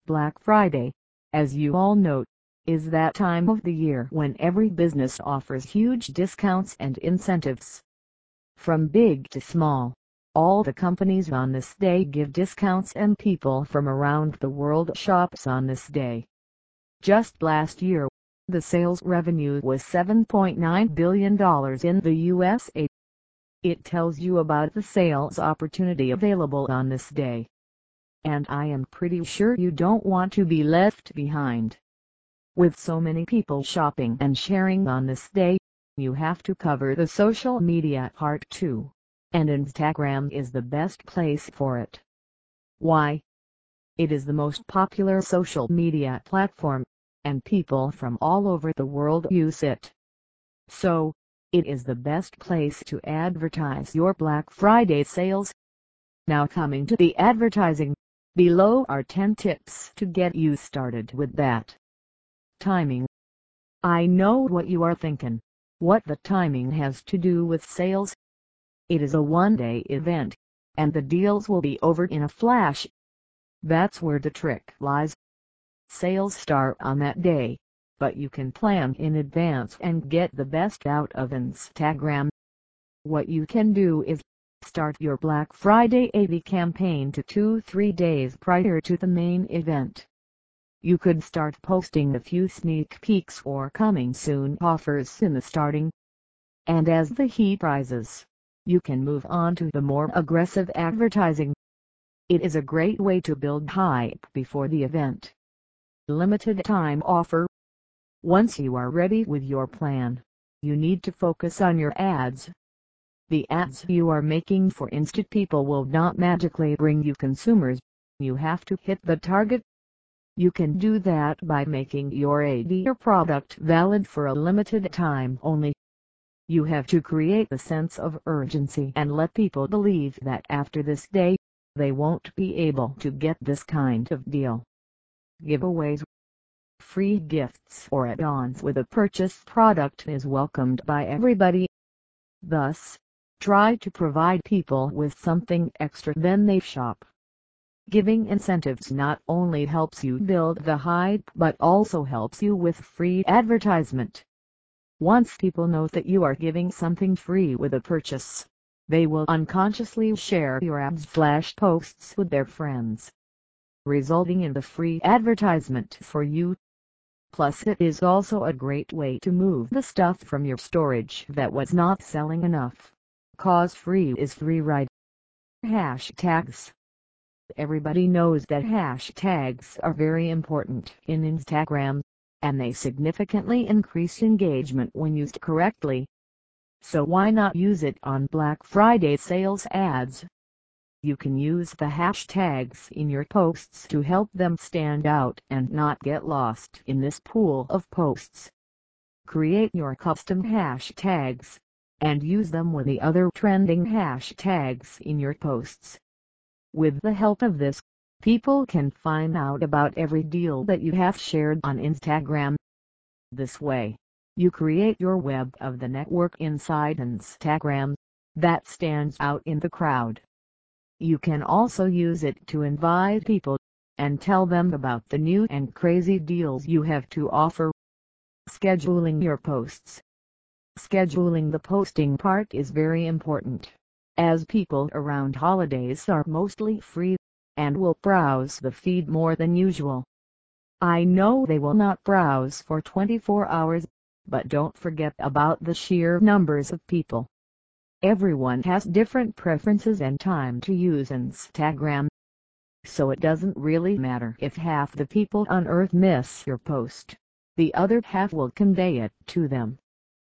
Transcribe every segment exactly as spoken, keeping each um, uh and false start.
Black Friday, as you all know, is that time of the year when every business offers huge discounts and incentives. From big to small, all the companies on this day give discounts and people from around the world shops on this day. Just last year, the sales revenue was seven point nine billion dollars in the U S A. It tells you about the sales opportunity available on this day. And I am pretty sure you don't want to be left behind. With so many people shopping and sharing on this day, you have to cover the social media part too. And Instagram is the best place for it. Why? It is the most popular social media platform, and people from all over the world use it. So, it is the best place to advertise your Black Friday sales. Now coming to the advertising, below are ten tips to get you started with that. Timing. I know what you are thinking. What the timing has to do with sales? It is a one-day event, and the deals will be over in a flash. That's where the trick lies. Sales start on that day, but you can plan in advance and get the best out of Instagram. What you can do is start your Black Friday A V campaign to two to three days prior to the main event. You could start posting a few sneak peeks or coming soon offers in the starting. And as the heat rises, you can move on to the more aggressive advertising. It is a great way to build hype before the event. Limited time offer. Once you are ready with your plan, you need to focus on your ads. The ads you are making for instant people will not magically bring you consumers. You have to hit the target. You can do that by making your ad or product valid for a limited time only. You have to create a sense of urgency and let people believe that after this day, they won't be able to get this kind of deal. Giveaways. Free gifts or add-ons with a purchased product is welcomed by everybody. Thus, try to provide people with something extra when they shop. Giving incentives not only helps you build the hype but also helps you with free advertisement. Once people know that you are giving something free with a purchase, they will unconsciously share your ads slash posts with their friends, resulting in the free advertisement for you. Plus it is also a great way to move the stuff from your storage that was not selling enough. Cause free is free, right? Hashtags. Everybody knows that hashtags are very important in Instagram, and they significantly increase engagement when used correctly. So why not use it on Black Friday sales ads? You can use the hashtags in your posts to help them stand out and not get lost in this pool of posts. Create your custom hashtags, and use them with the other trending hashtags in your posts. With the help of this, people can find out about every deal that you have shared on Instagram. This way, you create your web of the network inside Instagram that stands out in the crowd. You can also use it to invite people and tell them about the new and crazy deals you have to offer. Scheduling your posts. Scheduling the posting part is very important, as people around holidays are mostly free, and will browse the feed more than usual. I know they will not browse for twenty-four hours, but don't forget about the sheer numbers of people. Everyone has different preferences and time to use Instagram, so it doesn't really matter if half the people on Earth miss your post. The other half will convey it to them.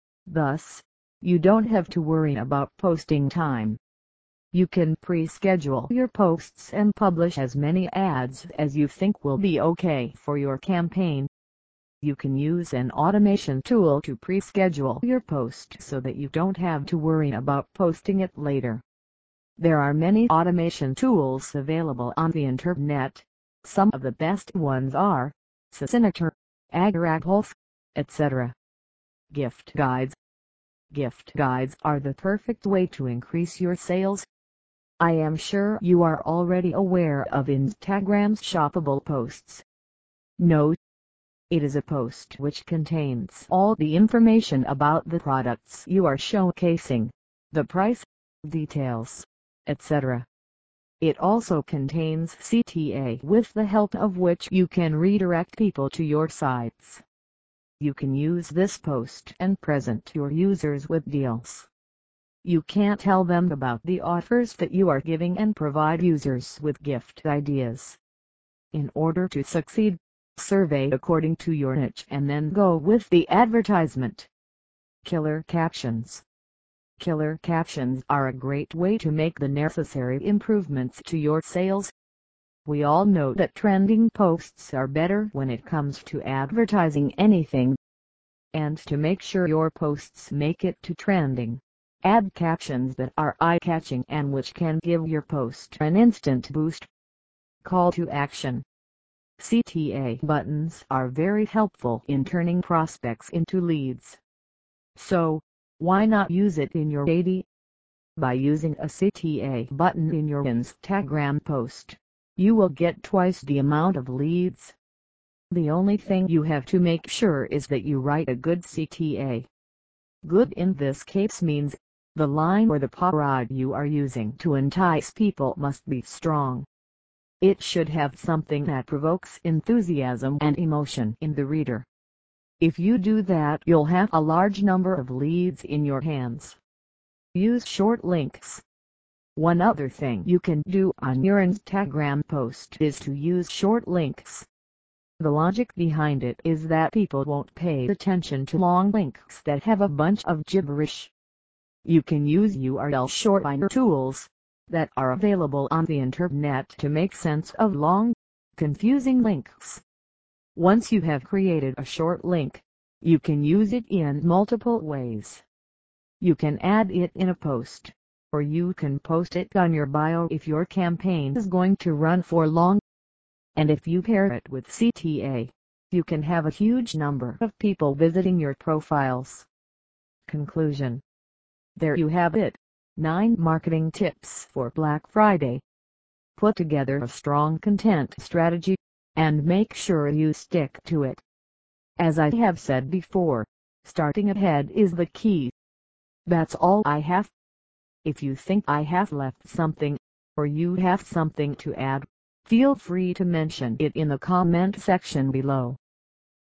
Thus, you don't have to worry about posting time. You can pre-schedule your posts and publish as many ads as you think will be okay for your campaign. You can use an automation tool to pre-schedule your post so that you don't have to worry about posting it later. There are many automation tools available on the internet. Some of the best ones are Sysinator, Agarapulse, et cetera. Gift guides. Gift guides are the perfect way to increase your sales. I am sure you are already aware of Instagram's shoppable posts. Note: it is a post which contains all the information about the products you are showcasing, the price, details, et cetera. It also contains C T A with the help of which you can redirect people to your sites. You can use this post and present your users with deals. You can tell them about the offers that you are giving and provide users with gift ideas. In order to succeed, survey according to your niche and then go with the advertisement. Killer captions. Killer captions are a great way to make the necessary improvements to your sales. We all know that trending posts are better when it comes to advertising anything. And to make sure your posts make it to trending, add captions that are eye-catching and which can give your post an instant boost. Call to action. C T A buttons are very helpful in turning prospects into leads. So, why not use it in your ad? By using a C T A button in your Instagram post, you will get twice the amount of leads. The only thing you have to make sure is that you write a good C T A. Good in this case means, the line or the parade you are using to entice people must be strong. It should have something that provokes enthusiasm and emotion in the reader. If you do that, you'll have a large number of leads in your hands. Use short links. One other thing you can do on your Instagram post is to use short links. The logic behind it is that people won't pay attention to long links that have a bunch of gibberish. You can use U R L shortener tools that are available on the internet to make sense of long, confusing links. Once you have created a short link, you can use it in multiple ways. You can add it in a post, or you can post it on your bio if your campaign is going to run for long. And if you pair it with C T A, you can have a huge number of people visiting your profiles. Conclusion. There you have it, nine marketing tips for Black Friday. Put together a strong content strategy, and make sure you stick to it. As I have said before, starting ahead is the key. That's all I have. If you think I have left something, or you have something to add, feel free to mention it in the comment section below.